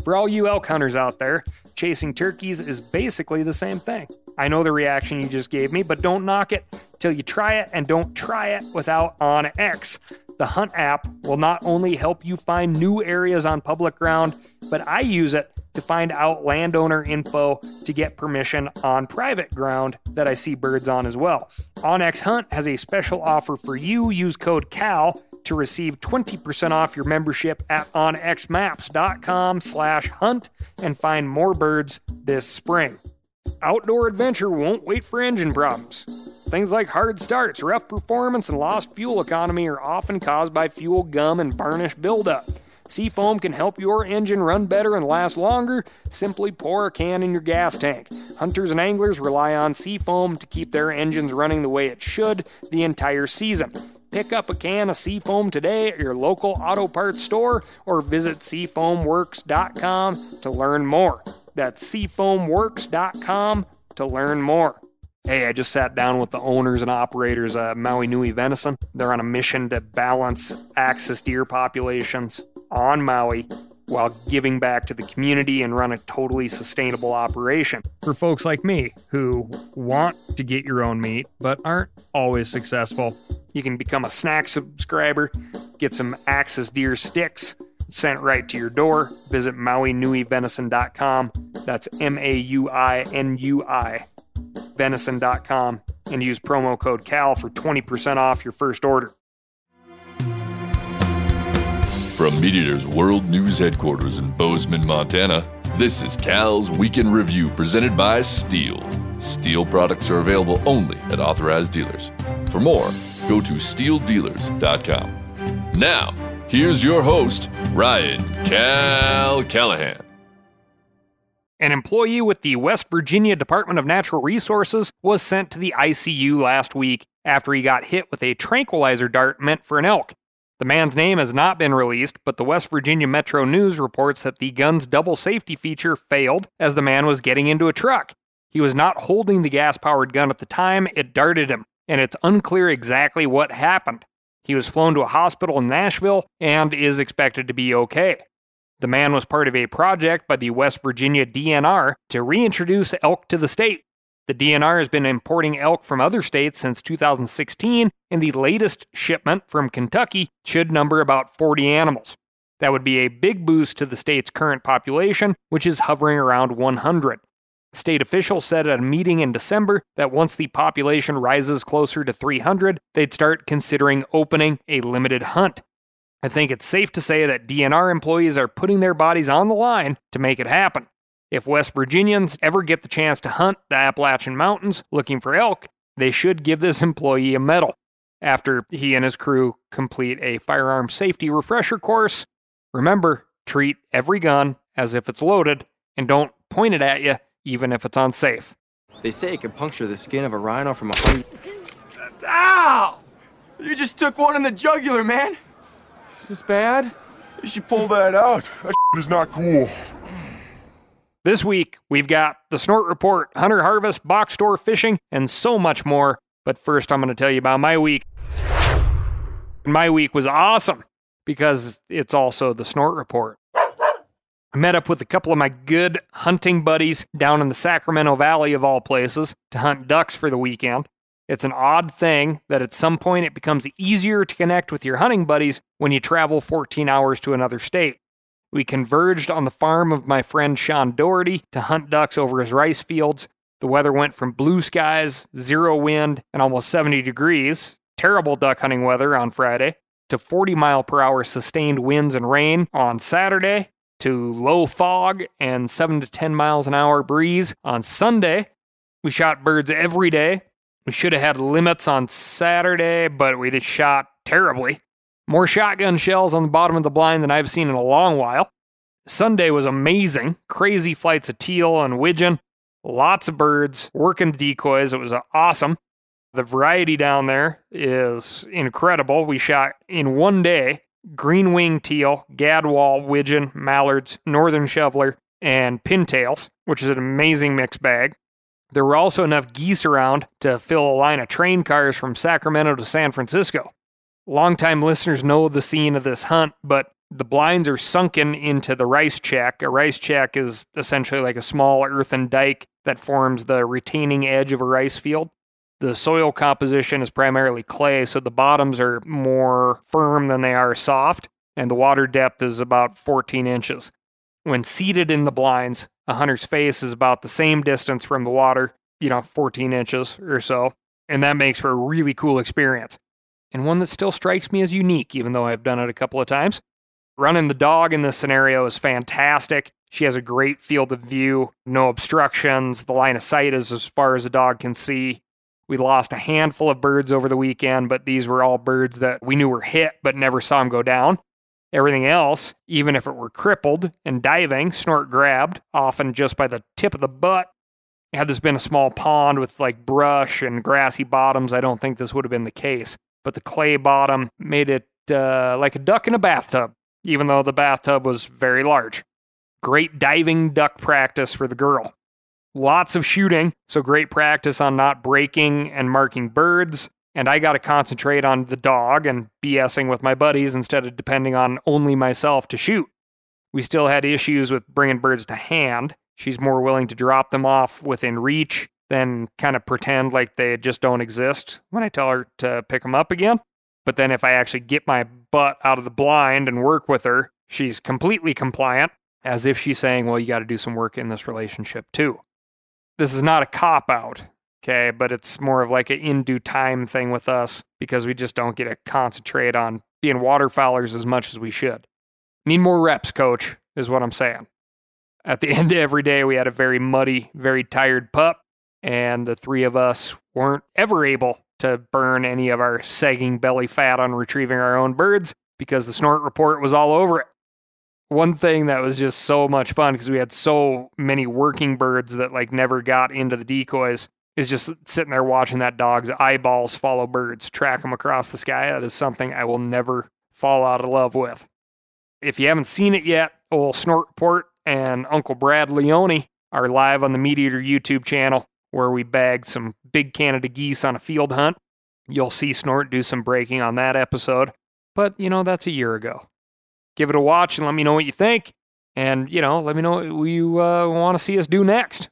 For all you elk hunters out there, chasing turkeys is basically the same thing. I know the reaction you just gave me, but don't knock it till you try it, and don't try it without OnX. The Hunt app will not only help you find new areas on public ground, but I use it to find out landowner info to get permission on private ground that I see birds on as well. OnX Hunt has a special offer for you. Use code CAL to receive 20% off your membership at onxmaps.com/hunt and find more birds this spring. Outdoor adventure won't wait for engine problems. Things like hard starts, rough performance, and lost fuel economy are often caused by fuel gum and varnish buildup. Seafoam can help your engine run better and last longer. Simply pour a can in your gas tank. Hunters and anglers rely on Seafoam to keep their engines running the way it should the entire season. Pick up a can of Seafoam today at your local auto parts store or visit seafoamworks.com to learn more. That's seafoamworks.com to learn more. Hey, I just sat down with the owners and operators of Maui Nui Venison. They're on a mission to balance axis deer populations on Maui while giving back to the community and run a totally sustainable operation. For folks like me who want to get your own meat but aren't always successful, you can become a snack subscriber, get some axis deer sticks sent right to your door. Visit MauiNuiVenison.com. That's MAUINUI venison.com and use promo code CAL for 20% off your first order. From MeatEater's World News Headquarters in Bozeman, Montana, this is Cal's Weekend Review presented by Steel. Steel products are available only at authorized dealers. For more, go to steeldealers.com. Now, here's your host, Ryan Cal Callahan. An employee with the West Virginia Department of Natural Resources was sent to the ICU last week after he got hit with a tranquilizer dart meant for an elk. The man's name has not been released, but the West Virginia Metro News reports that the gun's double safety feature failed as the man was getting into a truck. He was not holding the gas-powered gun at the time it darted him, and it's unclear exactly what happened. He was flown to a hospital in Nashville and is expected to be okay. The man was part of a project by the West Virginia DNR to reintroduce elk to the state. The DNR has been importing elk from other states since 2016, and the latest shipment from Kentucky should number about 40 animals. That would be a big boost to the state's current population, which is hovering around 100. State officials said at a meeting in December that once the population rises closer to 300, they'd start considering opening a limited hunt. I think it's safe to say that DNR employees are putting their bodies on the line to make it happen. If West Virginians ever get the chance to hunt the Appalachian Mountains looking for elk, they should give this employee a medal. After he and his crew complete a firearm safety refresher course, remember, treat every gun as if it's loaded, and don't point it at you even if it's unsafe. They say it can puncture the skin of a rhino from 100... Ow! You just took one in the jugular, man. Is this bad? You should pull that out. That is not cool. This week, we've got the Snort Report, Hunter Harvest, box store fishing, and so much more. But first, I'm going to tell you about my week. My week was awesome because it's also the Snort Report. I met up with a couple of my good hunting buddies down in the Sacramento Valley of all places to hunt ducks for the weekend. It's an odd thing that at some point it becomes easier to connect with your hunting buddies when you travel 14 hours to another state. We converged on the farm of my friend Sean Doherty to hunt ducks over his rice fields. The weather went from blue skies, 0 wind, and almost 70 degrees, terrible duck hunting weather on Friday, to 40-mile-per-hour sustained winds and rain on Saturday, to low fog and 7 to 10 miles an hour breeze on Sunday. We shot birds every day. We should have had limits on Saturday, but we just shot terribly. More shotgun shells on the bottom of the blind than I've seen in a long while. Sunday was amazing. Crazy flights of teal and widgeon. Lots of birds working the decoys. It was awesome. The variety down there is incredible. We shot in one day green-winged teal, gadwall, widgeon, mallards, northern shoveler, and pintails, which is an amazing mixed bag. There were also enough geese around to fill a line of train cars from Sacramento to San Francisco. Longtime listeners know the scene of this hunt, but The blinds are sunken into the rice check. A rice check is essentially like a small earthen dike that forms the retaining edge of a rice field. The soil composition is primarily clay, so the bottoms are more firm than they are soft, and the water depth is about 14 inches. When seated in the blinds, a hunter's face is about the same distance from the water, 14 inches or so, and that makes for a really cool experience, and one that still strikes me as unique, even though I've done it a couple of times. Running the dog in this scenario is fantastic. She has a great field of view, no obstructions, the line of sight is as far as the dog can see. We lost a handful of birds over the weekend, but these were all birds that we knew were hit but never saw them go down. Everything else, even if it were crippled and diving, Snort grabbed, often just by the tip of the butt. Had this been a small pond with like brush and grassy bottoms, I don't think this would have been the case. But the clay bottom made it like a duck in a bathtub, even though the bathtub was very large. Great diving duck practice for the girl. Lots of shooting, so great practice on not breaking and marking birds, and I got to concentrate on the dog and BSing with my buddies instead of depending on only myself to shoot. We still had issues with bringing birds to hand. She's more willing to drop them off within reach than kind of pretend like they just don't exist when I tell her to pick them up again. But then if I actually get my butt out of the blind and work with her, she's completely compliant, as if she's saying, well, you got to do some work in this relationship too. This is not a cop-out, okay, but it's more of like an in due time thing with us because we just don't get to concentrate on being waterfowlers as much as we should. Need more reps, coach, is what I'm saying. At the end of every day, we had a very muddy, very tired pup, and the three of us weren't ever able to burn any of our sagging belly fat on retrieving our own birds because the Snort report was all over it. One thing that was just so much fun, because we had so many working birds that like never got into the decoys, is just sitting there watching that dog's eyeballs follow birds, track them across the sky. That is something I will never fall out of love with. If you haven't seen it yet, old Snort Report and Uncle Brad Leone are live on the Meat Eater YouTube channel, where we bagged some big Canada geese on a field hunt. You'll see Snort do some breaking on that episode, but that's a year ago. Give it a watch and let me know what you think. And, let me know what you want to see us do next.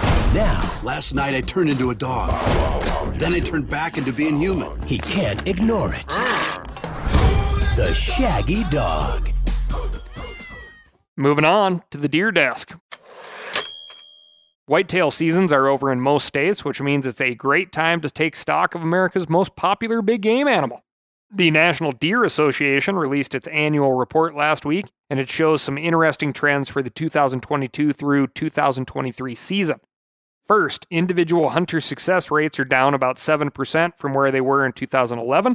Now, last night I turned into a dog. Then I turned back into being human. He can't ignore it. The Shaggy Dog. Moving on to the deer desk. Whitetail seasons are over in most states, which means it's a great time to take stock of America's most popular big game animal. The National Deer Association released its annual report last week, and it shows some interesting trends for the 2022 through 2023 season. First, individual hunter success rates are down about 7% from where they were in 2011.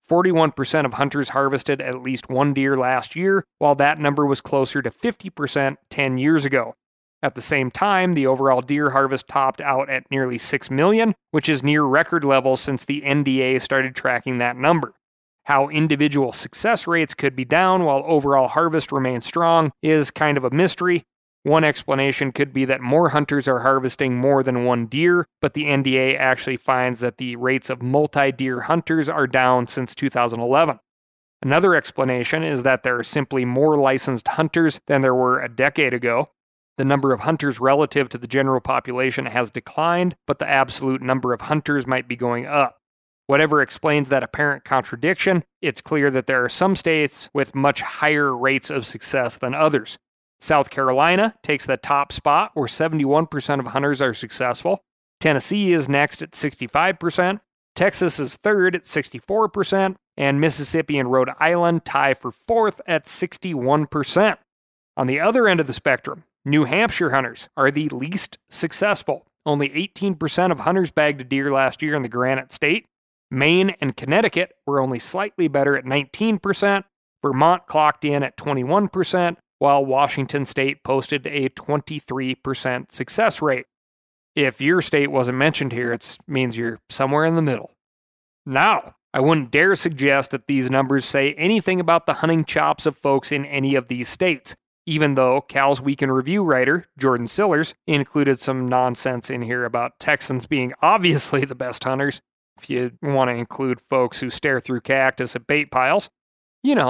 41% of hunters harvested at least one deer last year, while that number was closer to 50% 10 years ago. At the same time, the overall deer harvest topped out at nearly 6 million, which is near record levels since the NDA started tracking that number. How individual success rates could be down while overall harvest remains strong is kind of a mystery. One explanation could be that more hunters are harvesting more than one deer, but the NDA actually finds that the rates of multi-deer hunters are down since 2011. Another explanation is that there are simply more licensed hunters than there were a decade ago. The number of hunters relative to the general population has declined, but the absolute number of hunters might be going up. Whatever explains that apparent contradiction, it's clear that there are some states with much higher rates of success than others. South Carolina takes the top spot, where 71% of hunters are successful. Tennessee is next at 65%. Texas is third at 64%. And Mississippi and Rhode Island tie for fourth at 61%. On the other end of the spectrum, New Hampshire hunters are the least successful. Only 18% of hunters bagged a deer last year in the Granite State. Maine and Connecticut were only slightly better at 19%. Vermont clocked in at 21%, while Washington State posted a 23% success rate. If your state wasn't mentioned here, it means you're somewhere in the middle. Now, I wouldn't dare suggest that these numbers say anything about the hunting chops of folks in any of these states, even though Cal's Week in Review writer, Jordan Sillers, included some nonsense in here about Texans being obviously the best hunters, if you want to include folks who stare through cactus at bait piles.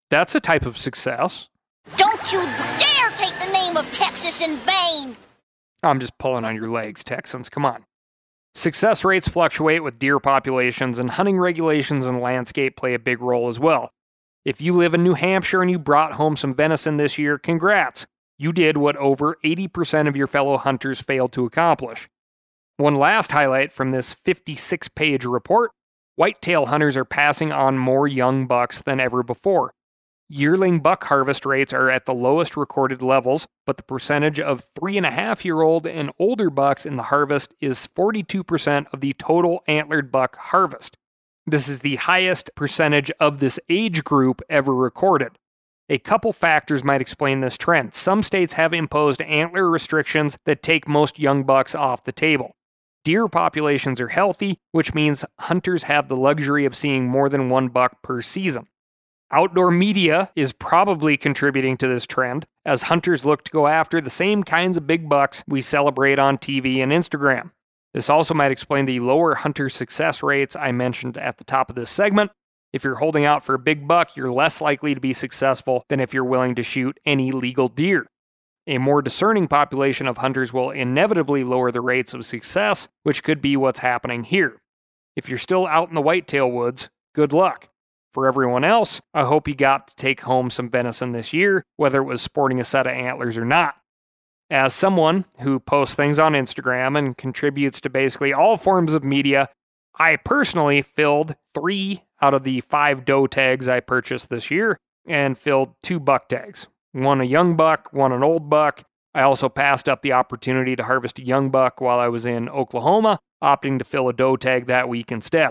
That's a type of success. Don't you dare take the name of Texas in vain! I'm just pulling on your legs, Texans. Come on. Success rates fluctuate with deer populations, and hunting regulations and landscape play a big role as well. If you live in New Hampshire and you brought home some venison this year, congrats. You did what over 80% of your fellow hunters failed to accomplish. One last highlight from this 56-page report: whitetail hunters are passing on more young bucks than ever before. Yearling buck harvest rates are at the lowest recorded levels, but the percentage of 3.5-year-old and older bucks in the harvest is 42% of the total antlered buck harvest. This is the highest percentage of this age group ever recorded. A couple factors might explain this trend. Some states have imposed antler restrictions that take most young bucks off the table. Deer populations are healthy, which means hunters have the luxury of seeing more than one buck per season. Outdoor media is probably contributing to this trend, as hunters look to go after the same kinds of big bucks we celebrate on TV and Instagram. This also might explain the lower hunter success rates I mentioned at the top of this segment. If you're holding out for a big buck, you're less likely to be successful than if you're willing to shoot any legal deer. A more discerning population of hunters will inevitably lower the rates of success, which could be what's happening here. If you're still out in the whitetail woods, good luck. For everyone else, I hope you got to take home some venison this year, whether it was sporting a set of antlers or not. As someone who posts things on Instagram and contributes to basically all forms of media, I personally filled 3 out of the 5 doe tags I purchased this year and filled 2 buck tags. One a young buck, one an old buck. I also passed up the opportunity to harvest a young buck while I was in Oklahoma, opting to fill a doe tag that week instead.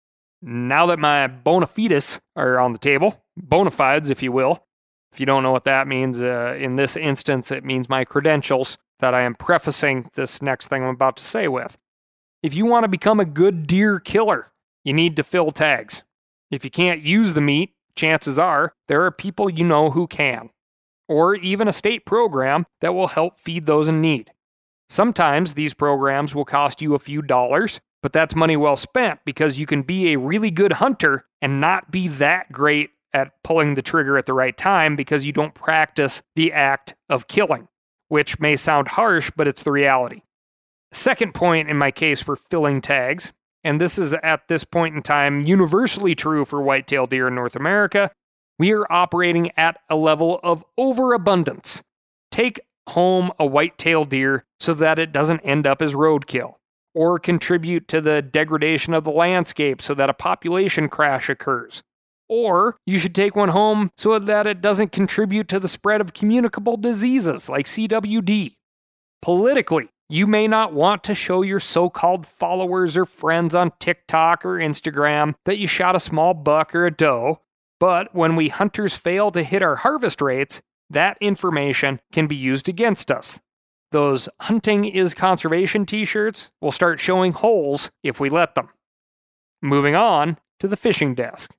Now that my bona fides are on the table, bona fides, if you will. If you don't know what that means, in this instance, it means my credentials that I am prefacing this next thing I'm about to say with. If you want to become a good deer killer, you need to fill tags. If you can't use the meat, chances are there are people you know who can. Or even a state program that will help feed those in need. Sometimes these programs will cost you a few dollars, but that's money well spent because you can be a really good hunter and not be that great at pulling the trigger at the right time because you don't practice the act of killing, which may sound harsh, but it's the reality. Second point in my case for filling tags, and this is at this point in time universally true for whitetail deer in North America, we are operating at a level of overabundance. Take home a whitetail deer so that it doesn't end up as roadkill, or contribute to the degradation of the landscape so that a population crash occurs. Or you should take one home so that it doesn't contribute to the spread of communicable diseases like CWD. Politically, you may not want to show your so-called followers or friends on TikTok or Instagram that you shot a small buck or a doe, but when we hunters fail to hit our harvest rates, that information can be used against us. Those hunting is conservation t-shirts will start showing holes if we let them. Moving on to the fishing desk.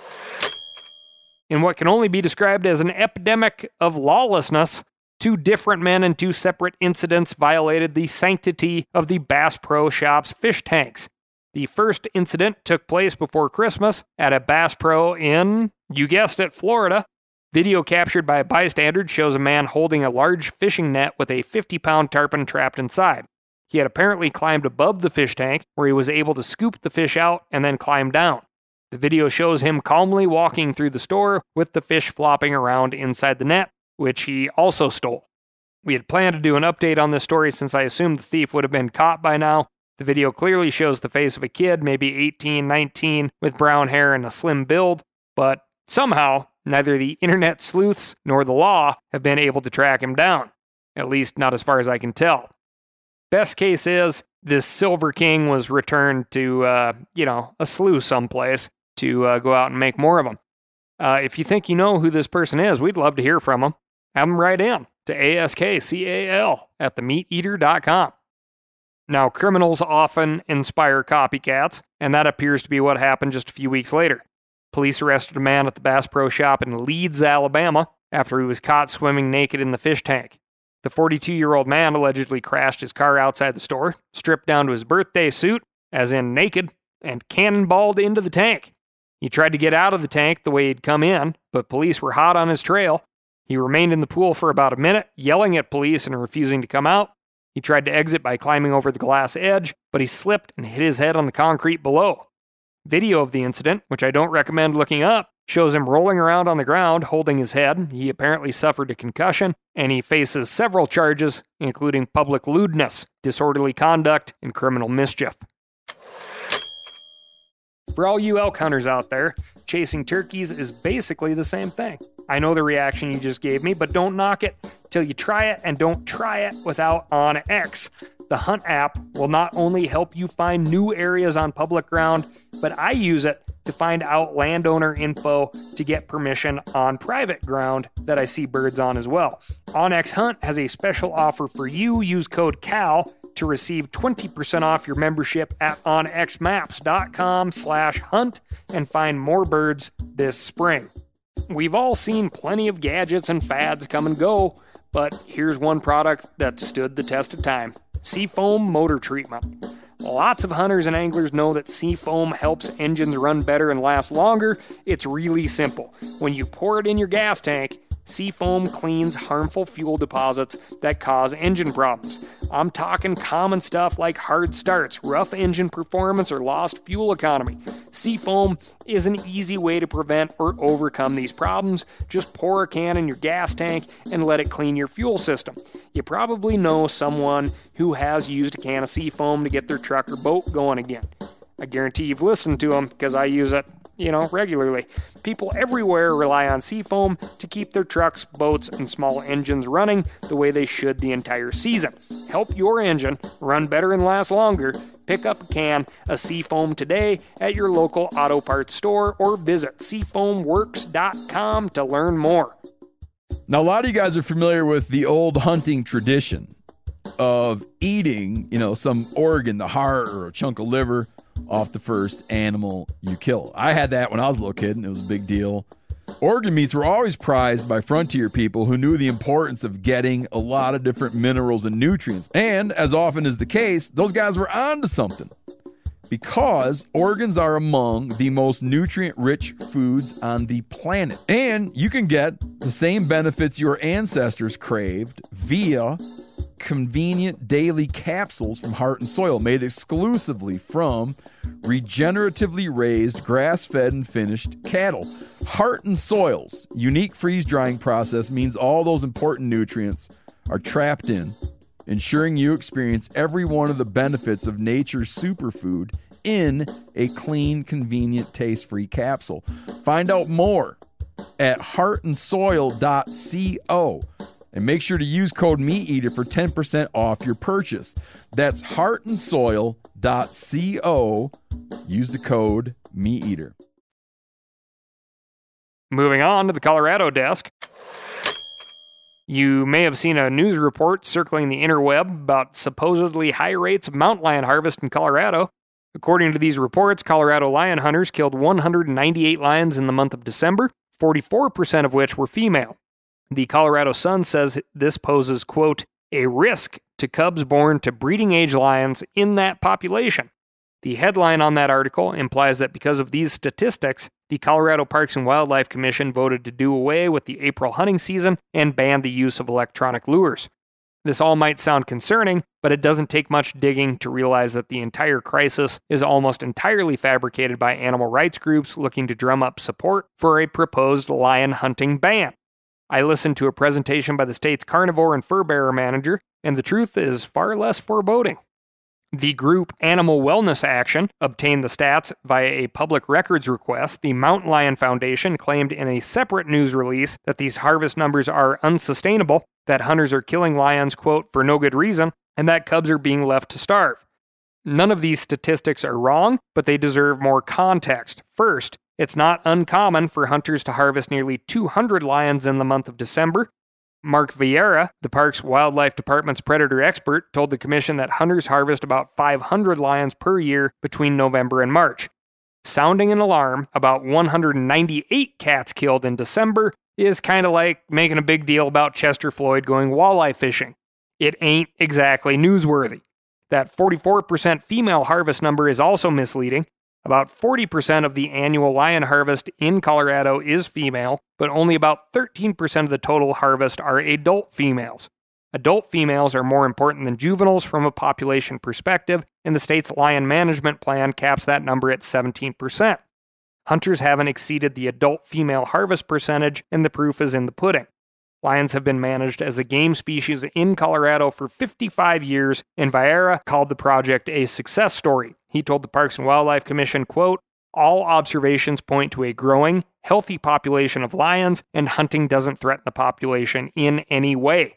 In what can only be described as an epidemic of lawlessness, 2 different men in 2 separate incidents violated the sanctity of the Bass Pro Shop's fish tanks. The first incident took place before Christmas at a Bass Pro in, you guessed it, Florida. Video captured by a bystander shows a man holding a large fishing net with a 50-pound tarpon trapped inside. He had apparently climbed above the fish tank, where he was able to scoop the fish out and then climb down. The video shows him calmly walking through the store with the fish flopping around inside the net, which he also stole. We had planned to do an update on this story since I assumed the thief would have been caught by now. The video clearly shows the face of a kid, maybe 18, 19, with brown hair and a slim build, but somehow neither the internet sleuths nor the law have been able to track him down. At least not as far as I can tell. Best case is, this Silver King was returned to, a slough someplace to go out and make more of them. If you think you know who this person is, we'd love to hear from them. Have them write in to askcal@themeateater.com. Now, criminals often inspire copycats, and that appears to be what happened just a few weeks later. Police arrested a man at the Bass Pro Shop in Leeds, Alabama, after he was caught swimming naked in the fish tank. The 42-year-old man allegedly crashed his car outside the store, stripped down to his birthday suit, as in naked, and cannonballed into the tank. He tried to get out of the tank the way he'd come in, but police were hot on his trail. He remained in the pool for about a minute, yelling at police and refusing to come out. He tried to exit by climbing over the glass edge, but he slipped and hit his head on the concrete below. Video of the incident, which I don't recommend looking up, shows him rolling around on the ground, holding his head. He apparently suffered a concussion, and he faces several charges, including public lewdness, disorderly conduct, and criminal mischief. For all you elk hunters out there, chasing turkeys is basically the same thing. I know the reaction you just gave me, but don't knock it till you try it, and don't try it without OnX. The Hunt app will not only help you find new areas on public ground, but I use it to find out landowner info to get permission on private ground that I see birds on as well. OnX Hunt has a special offer for you. Use code CAL to receive 20% off your membership at onxmaps.com/hunt and find more birds this spring. We've all seen plenty of gadgets and fads come and go, but here's one product that stood the test of time: Seafoam Motor Treatment. Lots of hunters and anglers know that Seafoam helps engines run better and last longer. It's really simple. When you pour it in your gas tank, Seafoam cleans harmful fuel deposits that cause engine problems. I'm talking common stuff like hard starts, rough engine performance, or lost fuel economy. Seafoam is an easy way to prevent or overcome these problems. Just pour a can in your gas tank and let it clean your fuel system. You probably know someone who has used a can of Seafoam to get their truck or boat going again. I guarantee you've listened to them because I use it regularly. People everywhere rely on Seafoam to keep their trucks, boats, and small engines running the way they should the entire season. Help your engine run better and last longer. Pick up a can of Seafoam today at your local auto parts store or visit seafoamworks.com to learn more. Now, a lot of you guys are familiar with the old hunting tradition of eating, some organ, the heart or a chunk of liver, off the first animal you kill. I had that when I was a little kid, and it was a big deal. Organ meats were always prized by frontier people who knew the importance of getting a lot of different minerals and nutrients. And, as often is the case, those guys were onto something, because organs are among the most nutrient-rich foods on the planet. And you can get the same benefits your ancestors craved via convenient daily capsules from Heart and Soil, made exclusively from regeneratively raised, grass-fed, and finished cattle. Heart and Soil's unique freeze-drying process means all those important nutrients are trapped in, ensuring you experience every one of the benefits of nature's superfood in a clean, convenient, taste-free capsule. Find out more at heartandsoil.co. And make sure to use code MeatEater for 10% off your purchase. That's heartandsoil.co. Use the code MeatEater. Moving on to the Colorado desk. You may have seen a news report circling the interweb about supposedly high rates of mountain lion harvest in Colorado. According to these reports, Colorado lion hunters killed 198 lions in the month of December, 44% of which were female. The Colorado Sun says this poses, quote, a risk to cubs born to breeding-age lions in that population. The headline on that article implies that because of these statistics, the Colorado Parks and Wildlife Commission voted to do away with the April hunting season and ban the use of electronic lures. This all might sound concerning, but it doesn't take much digging to realize that the entire crisis is almost entirely fabricated by animal rights groups looking to drum up support for a proposed lion hunting ban. I listened to a presentation by the state's carnivore and fur bearer manager, and the truth is far less foreboding. The group Animal Wellness Action obtained the stats via a public records request. The Mountain Lion Foundation claimed in a separate news release that these harvest numbers are unsustainable, that hunters are killing lions, quote, for no good reason, and that cubs are being left to starve. None of these statistics are wrong, but they deserve more context. First, it's not uncommon for hunters to harvest nearly 200 lions in the month of December. Mark Vieira, the Parks Wildlife Department's predator expert, told the commission that hunters harvest about 500 lions per year between November and March. Sounding an alarm about 198 cats killed in December is kind of like making a big deal about Chester Floyd going walleye fishing. It ain't exactly newsworthy. That 44% female harvest number is also misleading. About 40% of the annual lion harvest in Colorado is female, but only about 13% of the total harvest are adult females. Adult females are more important than juveniles from a population perspective, and the state's lion management plan caps that number at 17%. Hunters haven't exceeded the adult female harvest percentage, and the proof is in the pudding. Lions have been managed as a game species in Colorado for 55 years, and Vieira called the project a success story. He told the Parks and Wildlife Commission, quote, "All observations point to a growing, healthy population of lions, and hunting doesn't threaten the population in any way."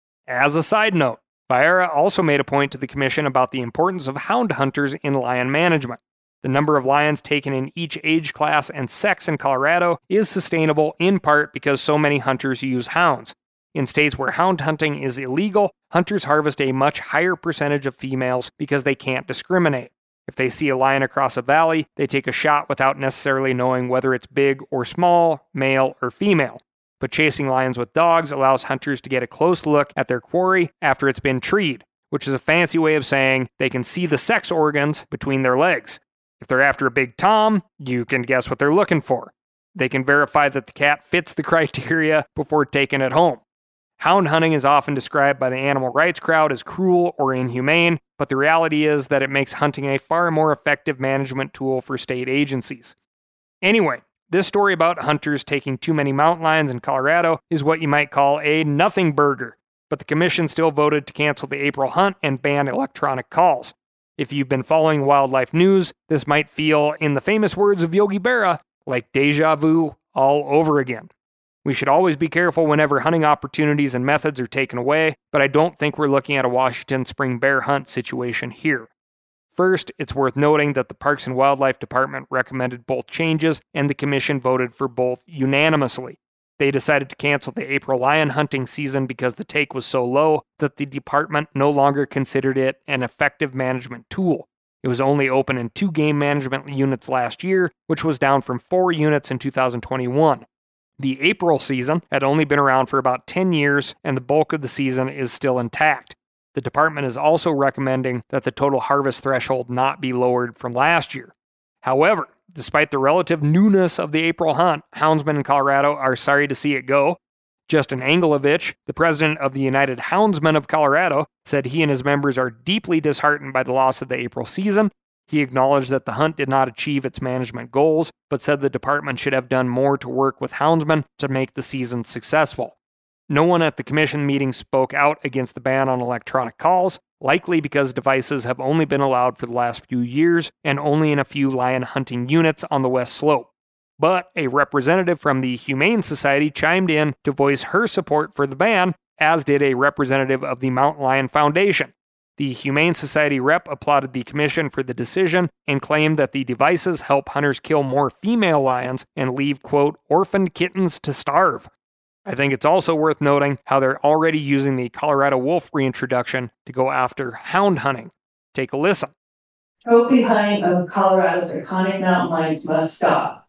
As a side note, Vieira also made a point to the commission about the importance of hound hunters in lion management. The number of lions taken in each age class and sex in Colorado is sustainable in part because so many hunters use hounds. In states where hound hunting is illegal, hunters harvest a much higher percentage of females because they can't discriminate. If they see a lion across a valley, they take a shot without necessarily knowing whether it's big or small, male or female. But chasing lions with dogs allows hunters to get a close look at their quarry after it's been treed, which is a fancy way of saying they can see the sex organs between their legs. If they're after a big tom, you can guess what they're looking for. They can verify that the cat fits the criteria before taking it home. Hound hunting is often described by the animal rights crowd as cruel or inhumane, but the reality is that it makes hunting a far more effective management tool for state agencies. Anyway, this story about hunters taking too many mountain lions in Colorado is what you might call a nothing burger, but the commission still voted to cancel the April hunt and ban electronic calls. If you've been following wildlife news, this might feel, in the famous words of Yogi Berra, like deja vu all over again. We should always be careful whenever hunting opportunities and methods are taken away, but I don't think we're looking at a Washington spring bear hunt situation here. First, it's worth noting that the Parks and Wildlife Department recommended both changes, and the commission voted for both unanimously. They decided to cancel the April lion hunting season because the take was so low that the department no longer considered it an effective management tool. It was only open in 2 game management units last year, which was down from 4 units in 2021. The April season had only been around for about 10 years, and the bulk of the season is still intact. The department is also recommending that the total harvest threshold not be lowered from last year. However, despite the relative newness of the April hunt, houndsmen in Colorado are sorry to see it go. Justin Angelovich, the president of the United Houndsmen of Colorado, said he and his members are deeply disheartened by the loss of the April season. He acknowledged that the hunt did not achieve its management goals, but said the department should have done more to work with houndsmen to make the season successful. No one at the commission meeting spoke out against the ban on electronic calls, likely because devices have only been allowed for the last few years and only in a few lion hunting units on the West Slope. But a representative from the Humane Society chimed in to voice her support for the ban, as did a representative of the Mountain Lion Foundation. The Humane Society rep applauded the commission for the decision and claimed that the devices help hunters kill more female lions and leave, quote, orphaned kittens to starve. I think it's also worth noting how they're already using the Colorado wolf reintroduction to go after hound hunting. Take a listen. Trophy hunting of Colorado's iconic mountain lions must stop.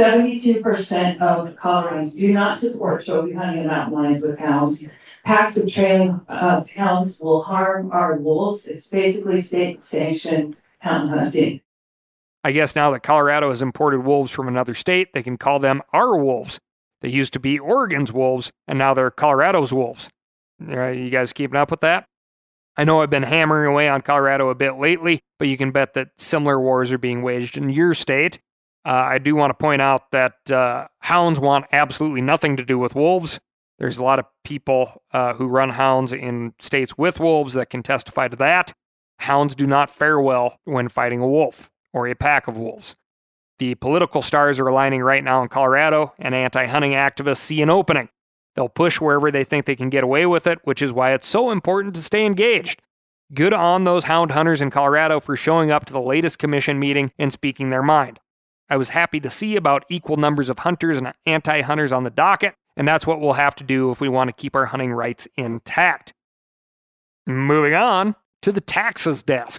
72% of Coloradans do not support trophy hunting of mountain lions with hounds. Packs of trailing hounds will harm our wolves. It's basically state-sanctioned hound hunting. I guess now that Colorado has imported wolves from another state, they can call them our wolves. They used to be Oregon's wolves, and now they're Colorado's wolves. You guys keeping up with that? I know I've been hammering away on Colorado a bit lately, but you can bet that similar wars are being waged in your state. I do want to point out that hounds want absolutely nothing to do with wolves. There's a lot of people who run hounds in states with wolves that can testify to that. Hounds do not fare well when fighting a wolf or a pack of wolves. The political stars are aligning right now in Colorado, and anti-hunting activists see an opening. They'll push wherever they think they can get away with it, which is why it's so important to stay engaged. Good on those hound hunters in Colorado for showing up to the latest commission meeting and speaking their mind. I was happy to see about equal numbers of hunters and anti-hunters on the docket, and that's what we'll have to do if we want to keep our hunting rights intact. Moving on to the taxes desk.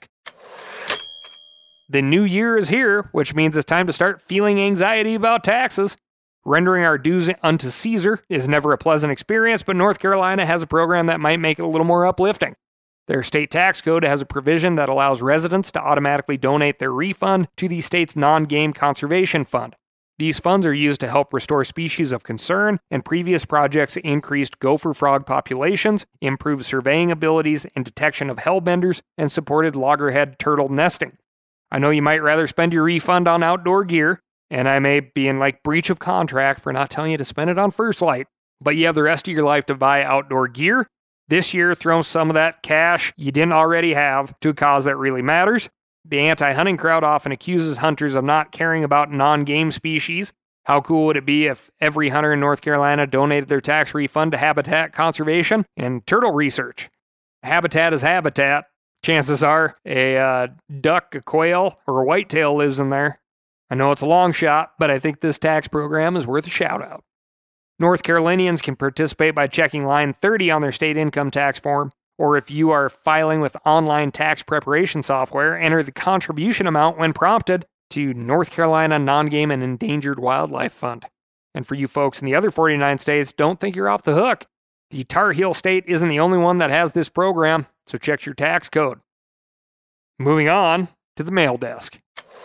The new year is here, which means it's time to start feeling anxiety about taxes. Rendering our dues unto Caesar is never a pleasant experience, but North Carolina has a program that might make it a little more uplifting. Their state tax code has a provision that allows residents to automatically donate their refund to the state's non-game conservation fund. These funds are used to help restore species of concern, and previous projects increased gopher frog populations, improved surveying abilities and detection of hellbenders, and supported loggerhead turtle nesting. I know you might rather spend your refund on outdoor gear, and I may be in breach of contract for not telling you to spend it on First Light, but you have the rest of your life to buy outdoor gear. This year, throw some of that cash you didn't already have to a cause that really matters. The anti-hunting crowd often accuses hunters of not caring about non-game species. How cool would it be if every hunter in North Carolina donated their tax refund to habitat conservation and turtle research? Habitat is habitat. Chances are a duck, a quail, or a whitetail lives in there. I know it's a long shot, but I think this tax program is worth a shout-out. North Carolinians can participate by checking line 30 on their state income tax form, or if you are filing with online tax preparation software, enter the contribution amount when prompted to North Carolina Non-Game and Endangered Wildlife Fund. And for you folks in the other 49 states, don't think you're off the hook. The Tar Heel state isn't the only one that has this program, so check your tax code. Moving on to the mail desk.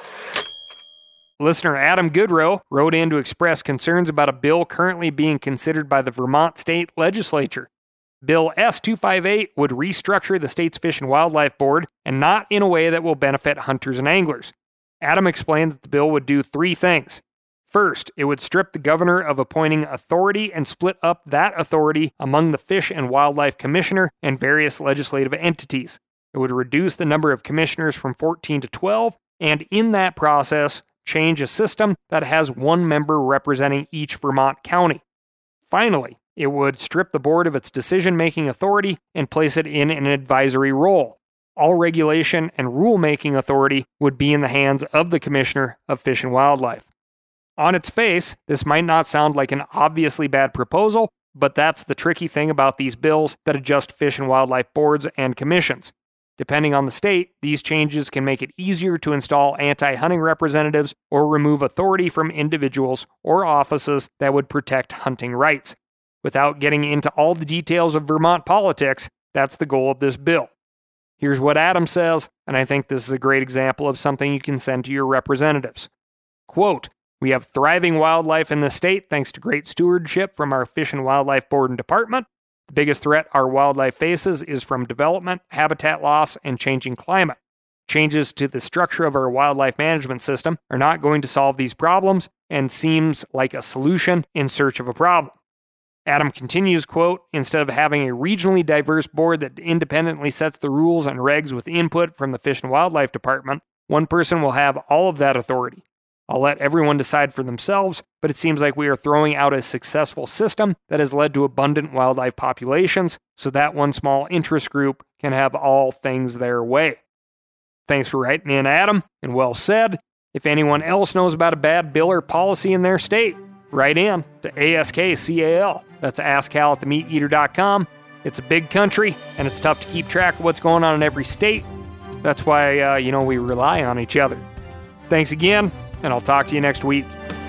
Listener Adam Goodrow wrote in to express concerns about a bill currently being considered by the Vermont State Legislature. Bill S-258 would restructure the state's Fish and Wildlife Board, and not in a way that will benefit hunters and anglers. Adam explained that the bill would do three things. First, it would strip the governor of appointing authority and split up that authority among the Fish and Wildlife Commissioner and various legislative entities. It would reduce the number of commissioners from 14 to 12, and in that process, change a system that has one member representing each Vermont county. Finally, it would strip the board of its decision-making authority and place it in an advisory role. All regulation and rule-making authority would be in the hands of the Commissioner of Fish and Wildlife. On its face, this might not sound like an obviously bad proposal, but that's the tricky thing about these bills that adjust fish and wildlife boards and commissions. Depending on the state, these changes can make it easier to install anti-hunting representatives or remove authority from individuals or offices that would protect hunting rights. Without getting into all the details of Vermont politics, that's the goal of this bill. Here's what Adam says, and I think this is a great example of something you can send to your representatives. Quote, "We have thriving wildlife in the state thanks to great stewardship from our Fish and Wildlife Board and Department. The biggest threat our wildlife faces is from development, habitat loss, and changing climate. Changes to the structure of our wildlife management system are not going to solve these problems and seems like a solution in search of a problem." Adam continues, quote, "Instead of having a regionally diverse board that independently sets the rules and regs with input from the Fish and Wildlife Department, one person will have all of that authority. I'll let everyone decide for themselves, but it seems like we are throwing out a successful system that has led to abundant wildlife populations, so that one small interest group can have all things their way." Thanks for writing in, Adam, and well said. If anyone else knows about a bad bill or policy in their state, write in to ASKCAL. That's askcal@themeateater.com. It's a big country, and it's tough to keep track of what's going on in every state. That's why, we rely on each other. Thanks again, and I'll talk to you next week.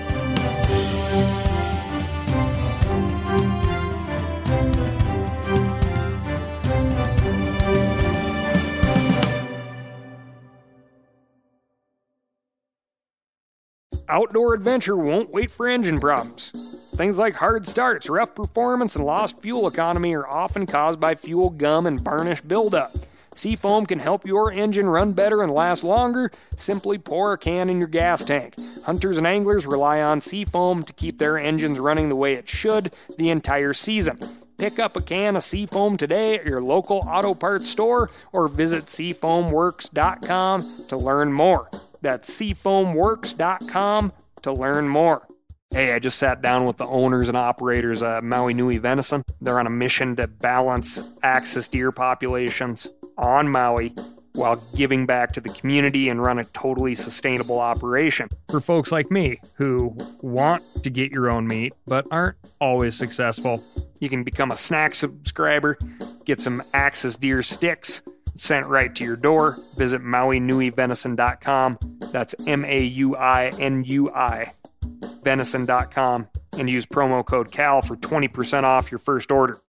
Outdoor adventure won't wait for engine problems. Things like hard starts, rough performance, and lost fuel economy are often caused by fuel gum and varnish buildup. Seafoam can help your engine run better and last longer. Simply pour a can in your gas tank. Hunters and anglers rely on Seafoam to keep their engines running the way it should the entire season. Pick up a can of Seafoam today at your local auto parts store or visit SeafoamWorks.com to learn more. That's SeafoamWorks.com to learn more. Hey, I just sat down with the owners and operators at Maui Nui Venison. They're on a mission to balance axis deer populations on Maui while giving back to the community and run a totally sustainable operation. For folks like me who want to get your own meat but aren't always successful, you can become a snack subscriber, get some axis deer sticks sent right to your door. Visit MauiNuiVenison.com. That's MAUINUI venison.com and use promo code CAL for 20% off your first order.